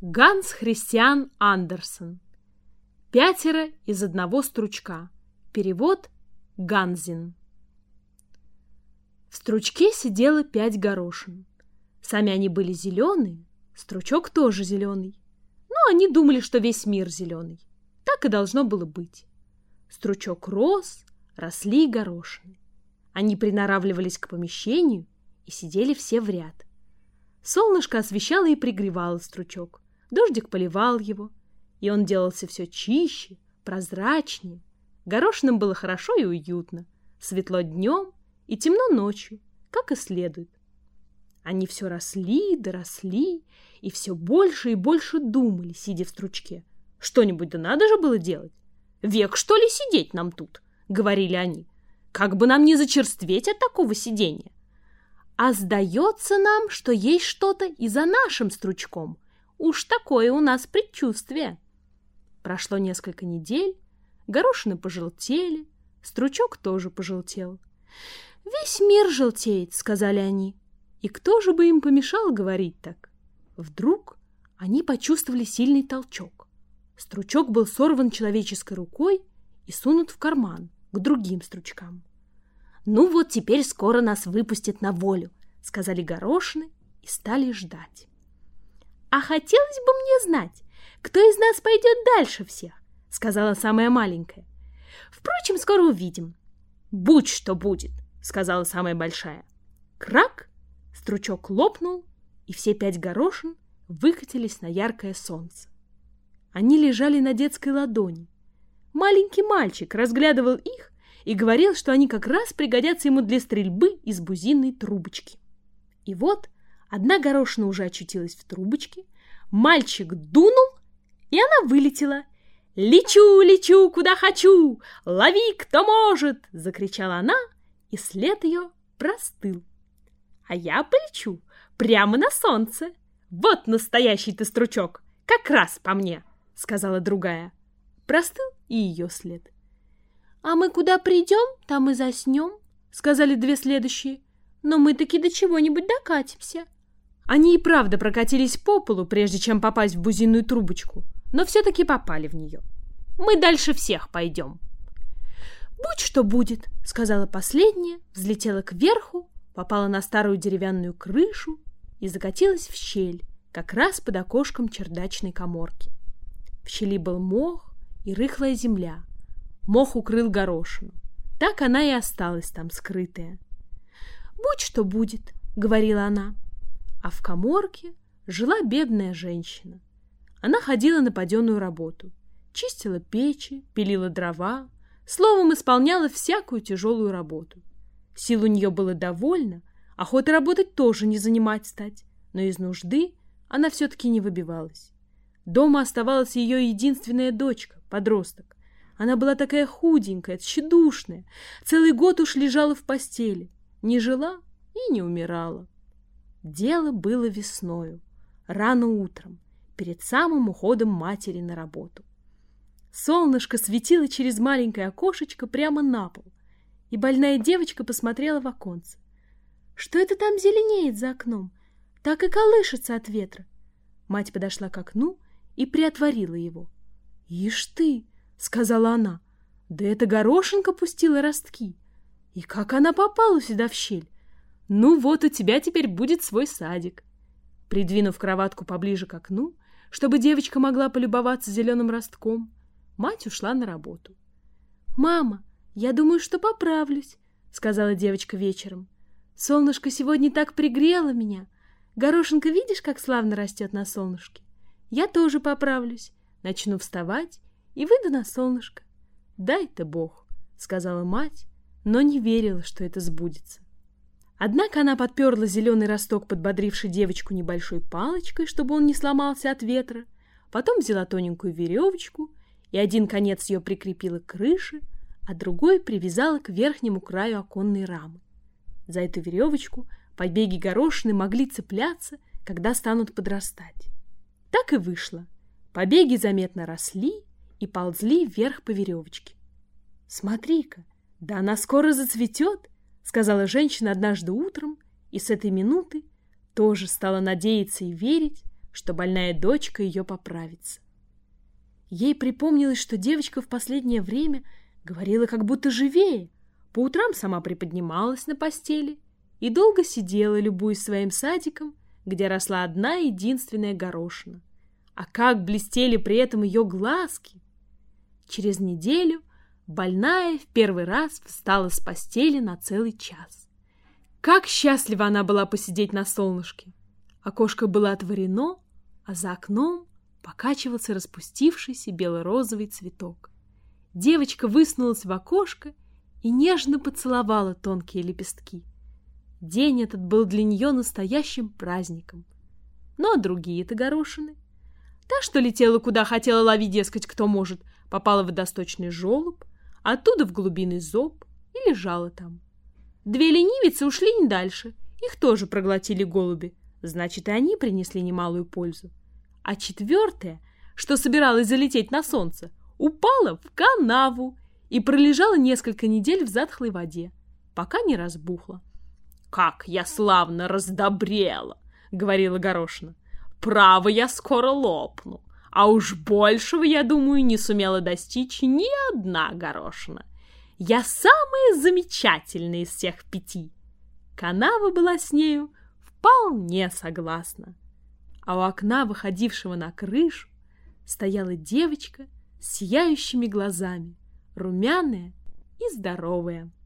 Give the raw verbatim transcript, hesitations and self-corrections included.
Ганс Христиан Андерсен. Пятеро из одного стручка. Перевод Ганзин. В стручке сидело пять горошин. Сами они были зеленые, стручок тоже зеленый. Но они думали, что весь мир зеленый. Так и должно было быть. Стручок рос, росли горошины. Они приноравливались к помещению и сидели все в ряд. Солнышко освещало и пригревало стручок. Дождик поливал его, и он делался все чище, прозрачнее. Горошинам было хорошо и уютно, светло днем и темно ночью, как и следует. Они все росли, доросли, и все больше и больше думали, сидя в стручке. Что-нибудь да надо же было делать. «Век, что ли, сидеть нам тут?» — говорили они. «Как бы нам не зачерстветь от такого сидения!» «А сдается нам, что есть что-то и за нашим стручком. Уж такое у нас предчувствие». Прошло несколько недель, горошины пожелтели, стручок тоже пожелтел. «Весь мир желтеет», — сказали они. И кто же бы им помешал говорить так? Вдруг они почувствовали сильный толчок. Стручок был сорван человеческой рукой и сунут в карман к другим стручкам. «Ну вот теперь скоро нас выпустят на волю», — сказали горошины и стали ждать. «А хотелось бы мне знать, кто из нас пойдет дальше всех», — сказала самая маленькая. «Впрочем, скоро увидим». «Будь что будет», — сказала самая большая. Крак! Стручок лопнул, и все пять горошин выкатились на яркое солнце. Они лежали на детской ладони. Маленький мальчик разглядывал их и говорил, что они как раз пригодятся ему для стрельбы из бузинной трубочки. И вот одна горошина уже очутилась в трубочке, мальчик дунул, и она вылетела. «Лечу, лечу, куда хочу! Лови, кто может!» — закричала она, и след ее простыл. «А я полечу прямо на солнце. Вот настоящий ты стручок, как раз по мне!» — сказала другая. Простыл и ее след. «А мы куда придем, там и заснем», — сказали две следующие. «Но мы таки до чего-нибудь докатимся». Они и правда прокатились по полу, прежде чем попасть в бузинную трубочку, но все-таки попали в нее. «Мы дальше всех пойдем». «Будь что будет», — сказала последняя, взлетела кверху, попала на старую деревянную крышу и закатилась в щель, как раз под окошком чердачной каморки. В щели был мох и рыхлая земля. Мох укрыл горошину. Так она и осталась там скрытая. «Будь что будет», — говорила она. А в каморке жила бедная женщина. Она ходила на паденую работу, чистила печи, пилила дрова, словом, исполняла всякую тяжелую работу. Сил у нее было довольно, охоты работать тоже не занимать стать, но из нужды она все-таки не выбивалась. Дома оставалась ее единственная дочка, подросток. Она была такая худенькая, тщедушная, целый год уж лежала в постели, не жила и не умирала. Дело было весною, рано утром, перед самым уходом матери на работу. Солнышко светило через маленькое окошечко прямо на пол, и больная девочка посмотрела в оконце. Что это там зеленеет за окном? Так и колышется от ветра. Мать подошла к окну и приотворила его. «Ишь ты!» — сказала она. «Да эта горошинка пустила ростки. И как она попала сюда в щель? Ну вот у тебя теперь будет свой садик». Придвинув кроватку поближе к окну, чтобы девочка могла полюбоваться зеленым ростком, мать ушла на работу. «Мама, я думаю, что поправлюсь», — сказала девочка вечером. «Солнышко сегодня так пригрело меня. Горошинка, видишь, как славно растет на солнышке? Я тоже поправлюсь, начну вставать и выйду на солнышко». «Дай-то Бог», — сказала мать, но не верила, что это сбудется. Однако она подперла зеленый росток, подбодривший девочку небольшой палочкой, чтобы он не сломался от ветра, потом взяла тоненькую веревочку и один конец ее прикрепила к крыше, а другой привязала к верхнему краю оконной рамы. За эту веревочку побеги горошины могли цепляться, когда станут подрастать. Так и вышло. Побеги заметно росли и ползли вверх по веревочке. «Смотри-ка, да она скоро зацветет», — сказала женщина однажды утром, и с этой минуты тоже стала надеяться и верить, что больная дочка ее поправится. Ей припомнилось, что девочка в последнее время говорила как будто живее, по утрам сама приподнималась на постели и долго сидела, любуясь своим садиком, где росла одна единственная горошина. А как блестели при этом ее глазки! Через неделю больная в первый раз встала с постели на целый час. Как счастлива она была посидеть на солнышке! Окошко было отворено, а за окном покачивался распустившийся бело-розовый цветок. Девочка высунулась в окошко и нежно поцеловала тонкие лепестки. День этот был для нее настоящим праздником. Ну а другие-то горошины? Та, что летела куда хотела, лови, дескать, кто может, попала в водосточный желоб, оттуда в глубинный зоб и лежала там. Две ленивицы ушли не дальше, их тоже проглотили голуби, значит, и они принесли немалую пользу. А четвертая, что собиралась залететь на солнце, упала в канаву и пролежала несколько недель в затхлой воде, пока не разбухла. «Как я славно раздобрела!» — говорила горошина. «Право, я скоро лопну, а уж большего, я думаю, не сумела достичь ни одна горошина. Я самая замечательная из всех пяти!» Канава была с нею вполне согласна. А у окна, выходившего на крышу, стояла девочка с сияющими глазами, румяная и здоровая.